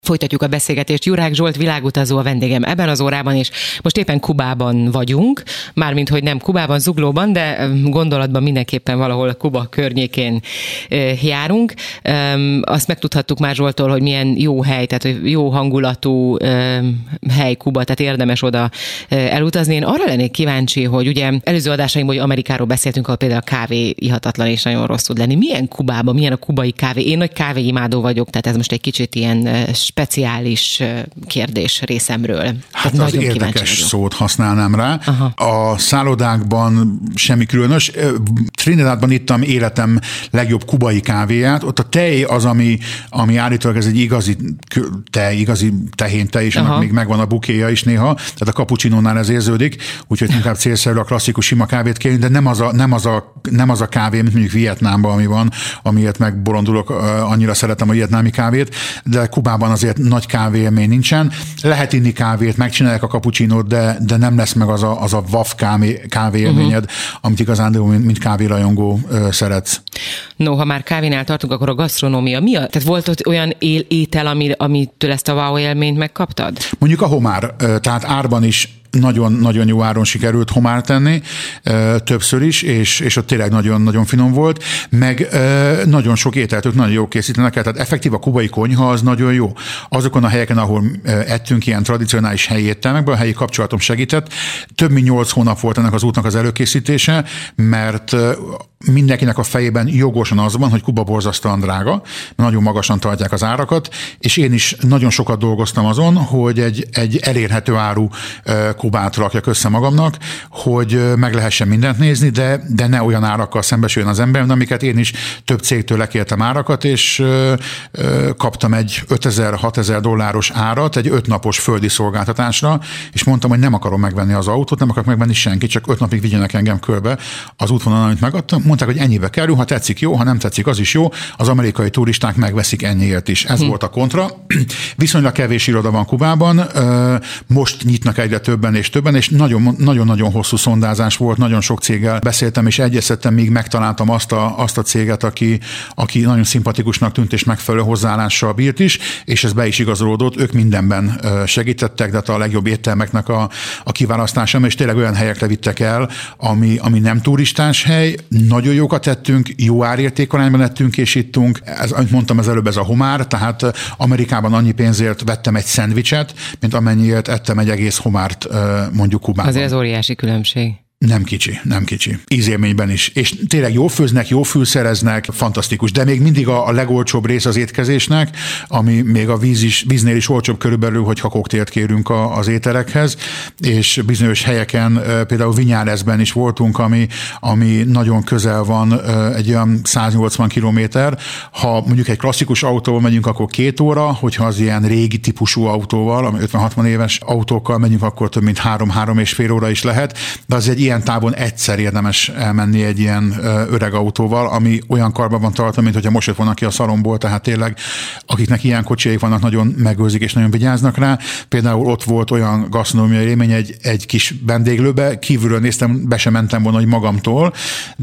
Folytatjuk a beszélgetést. Jurák Zsolt világutazó a vendégem ebben az órában, és most éppen Kubában vagyunk, mármint, hogy nem Kubában, Zuglóban, de gondolatban mindenképpen valahol Kuba környékén járunk. Azt megtudhattuk már Zsolttól, hogy milyen jó hely, tehát jó hangulatú hely Kuba, tehát érdemes oda elutazni. Én arra lennék kíváncsi, hogy ugye előző adásaimban, hogy Amerikáról beszéltünk, ahol például a kávé ihatatlan és nagyon rossz tud lenni. Milyen Kubában, milyen a kubai kávé? Én nagy kávéimádó vagyok, tehát ez most egy kicsit ilyen speciális kérdés részemről. Hát az érdekes szót használnám rá. Aha. A szállodákban semmi különös. Trinidadban ittam életem legjobb kubai kávéját. Ott a tej az, ami állítólag ez egy igazi tej, igazi tehén-tej, és annak még megvan a bukéja is néha. Tehát a cappuccinónál ez érződik, úgyhogy inkább célszerű a klasszikus sima kávét kérni, de nem az a kávé, mint mondjuk Vietnámban, ami van, amiért megbolondulok, annyira szeretem a vietnámi kávét, de Kubában azért nagy kávéélmény nincsen. Lehet inni kávét, megcsinálják a cappuccinót, de nem lesz meg az a vaff kávéélményed, amit igazán, mint kávérajongó szeretsz. No, ha már kávénál tartunk, akkor a gasztronómia mi? Tehát volt ott olyan étel, amitől ezt a wow élményt megkaptad? Mondjuk a homár, tehát árban is nagyon-nagyon jó áron sikerült homár tenni, többször is, és ott tényleg nagyon-nagyon finom volt, meg nagyon sok ételt ők nagyon jó készítenek el, tehát effektív a kubai konyha az nagyon jó. Azokon a helyeken, ahol ettünk ilyen tradicionális helyi éttermekben, a helyi kapcsolatom segített, több mint 8 hónap volt ennek az útnak az előkészítése, mert mindenkinek a fejében jogosan az van, hogy Kuba borzasztóan drága, nagyon magasan tartják az árakat, és én is nagyon sokat dolgoztam azon, hogy egy elérhető áru Kubát rakjak össze magamnak, hogy meg lehessen mindent nézni, de ne olyan árakkal szembesüljön az ember, amiket én is több cégtől lekértem árakat, és kaptam egy $5000-6000 árat egy 5 napos földi szolgáltatásra, és mondtam, hogy nem akarom megvenni az autót, nem akarok megvenni senki, csak 5 napig vigyenek engem körbe az útvonalon, amit megadtam. Mondták, hogy ennyibe kerül, ha tetszik, jó, ha nem tetszik, az is jó. Az amerikai turisták megveszik ennyiért is. Ez volt a kontra. Viszonylag kevés iroda van Kubában, most nyitnak egyre többen, és nagyon-nagyon hosszú szondázás volt, nagyon sok céggel beszéltem, és egyeztettem, míg megtaláltam azt a céget, aki nagyon szimpatikusnak tűnt, és megfelelő hozzáállással bírt is, és ez be is igazolódott, ők mindenben segítettek, de a legjobb éttermeknek a kiválasztásában, és tényleg olyan helyekre vittek el, ami nem turistás hely, nagyon jókat tettünk, jó árértékarányban ettünk és ittunk. Ez, amit mondtam az előbb, ez a homár, tehát Amerikában annyi pénzért vettem egy szendvicset, mint amennyiért ettem egy egész homárt mondjuk Kubában. Azért ez óriási különbség. Nem kicsi. Ízélményben is. És tényleg jól főznek, jól fűszereznek, fantasztikus. De még mindig a legolcsóbb rész az étkezésnek, ami még a víznél is olcsóbb körülbelül, hogyha koktélt kérünk az ételekhez, és bizonyos helyeken, például Vinyárezben is voltunk, ami nagyon közel van, egy olyan 180 kilométer. Ha mondjuk egy klasszikus autóval megyünk, akkor 2 óra, hogyha az ilyen régi típusú autóval, ami 50-60 éves autókkal megyünk, akkor több mint 3-3,5 óra is lehet. De az egy ilyen távon egyszer érdemes elmenni egy ilyen öreg autóval, ami olyan karban van tartva, mint hogyha most jött volna ki a szaromból, tehát tényleg akiknek ilyen kocsiaik vannak, nagyon megőrzik és nagyon vigyáznak rá. Például ott volt olyan gasztronómiai élmény egy kis vendéglőbe, kívülről néztem, be sem mentem volna, hogy magamtól,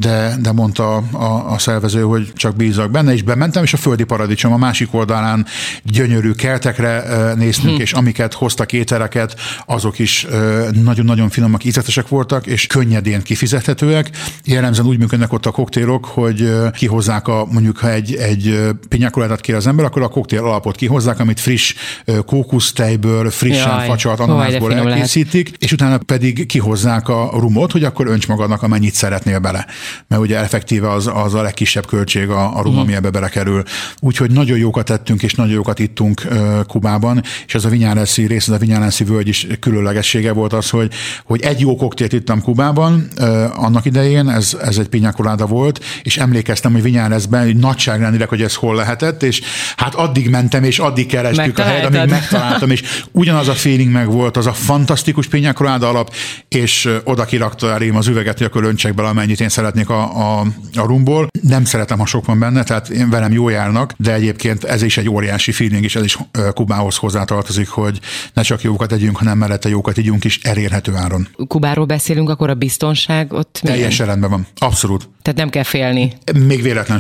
de mondta a szervező, hogy csak bízzak benne, és bementem, és a földi paradicsom a másik oldalán gyönyörű kertekre néztünk, és amiket hoztak ételeket, azok is nagyon-nagyon finomak, ízletesek voltak, és könnyedén kifizethetőek. Jellemzően úgy működnek ott a koktélok, hogy kihozzák mondjuk ha egy piña coládát kér az ember, akkor a koktél alapot kihozzák, amit friss kókusztejből, frissen facsart ananászból elkészítik, és utána pedig kihozzák a rumot, hogy akkor önts magadnak, amennyit szeretnél bele. Mert ugye effektíve az a legkisebb költség a rum, ami ebbe belekerül. Úgyhogy nagyon jókat tettünk, és nagyon jókat ittunk Kubában, és ez a Vinyánesi rész, ez a Vinyánesi völgy is különlegessége volt az, hogy egy jó koktélt ittam Kubában, annak idején, ez egy piña colada volt, és emlékeztem, hogy Vinyánezben, hogy nagyságrendileg, hogy ez hol lehetett, és hát addig mentem, és addig kerestük a helyet, amíg megtaláltam, és ugyanaz a feeling meg volt, az a fantasztikus piña colada alap, és oda kirakta elém az üveget, hogy akkor öntsek bele, amennyit én szeretnék a rumból. Nem szeretem, ha sok van benne, tehát én velem jól járnak, de egyébként ez is egy óriási feeling, és ez is Kubához hozzátartozik, hogy ne csak jókat együnk, hanem mellette jókat ígyunk is elérhető áron. Kubáról beszélünk, akkor a biztonság ott teljesen rendben van. Abszolút. Tehát nem kell félni. Még véletlen sem.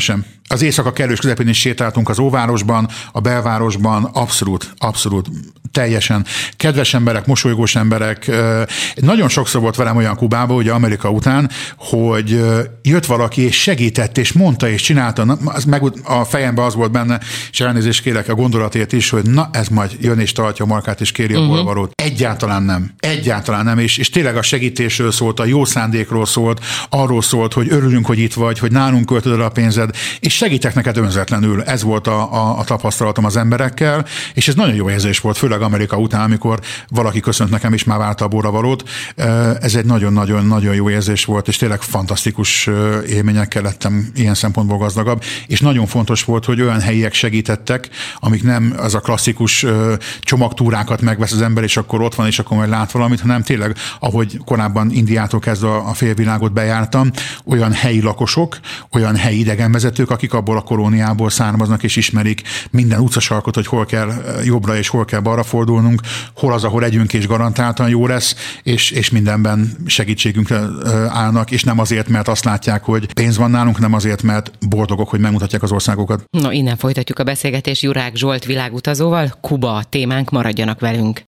Az éjszaka kellős közepén is sétáltunk az óvárosban, a belvárosban, abszolút teljesen kedves emberek, mosolygós emberek. Nagyon sokszor volt velem olyan Kubában, ugye Amerika után, hogy jött valaki és segített, és mondta, és csinálta. Meg a fejemben az volt benne, és elnézést kérek a gondolatért is, hogy na, ez majd jön és tartja a markát, és kéri a borvarót. Egyáltalán nem. És tényleg a segítésről szólt, a jó szándékról szólt, arról szólt, hogy örülünk, hogy itt vagy, hogy nálunk költöd el a pénzed, és segítek neked önzetlenül. Ez volt a tapasztalatom az emberekkel, és ez nagyon jó érzés volt, főleg Amerika után, amikor valaki köszönt nekem, és már várta a borravalót. Ez egy nagyon-nagyon jó érzés volt, és tényleg fantasztikus élményekkel lettem ilyen szempontból gazdagabb, és nagyon fontos volt, hogy olyan helyiek segítettek, amik nem az a klasszikus csomagtúrákat megvesz az ember, és akkor ott van, és akkor majd lát valamit, hanem tényleg, ahogy korábban Indiától kezdve a félvilágot bejártam, olyan helyi lakosok, olyan helyi idegenvezetők, akik abból a kolóniából származnak, és ismerik minden utcasarkot, hogy hol kell jobbra és hol kell balra fordulnunk, hol az, ahol együnk és garantáltan jó lesz, és mindenben segítségünkre állnak, és nem azért, mert azt látják, hogy pénz van nálunk, nem azért, mert boldogok, hogy megmutatják az országokat. No, innen folytatjuk a beszélgetést Jurák Zsolt világutazóval. Kuba a témánk, maradjanak velünk.